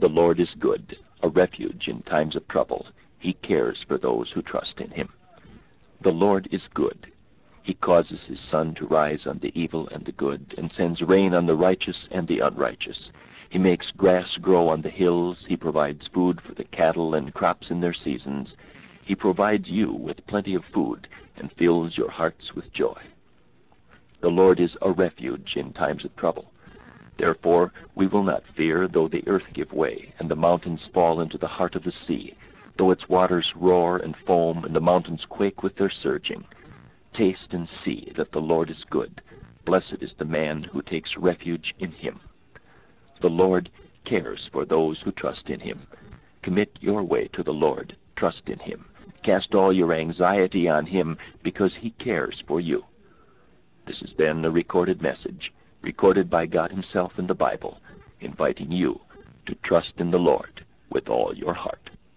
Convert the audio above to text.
The Lord is good, a refuge in times of trouble. He cares for those who trust in him. The Lord is good. He causes his sun to rise on the evil and the good, and sends rain on the righteous and the unrighteous. He makes grass grow on the hills. He provides food for the cattle and crops in their seasons. He provides you with plenty of food and fills your hearts with joy. The Lord is a refuge in times of trouble. Therefore we will not fear, though the earth give way, and the mountains fall into the heart of the sea, though its waters roar and foam, and the mountains quake with their surging. Taste and see that the Lord is good. Blessed is the man who takes refuge in him. The Lord cares for those who trust in him. Commit your way to the Lord. Trust in him. Cast all your anxiety on him, because he cares for you. This has been a recorded message, recorded by God himself in the Bible, inviting you to trust in the Lord with all your heart.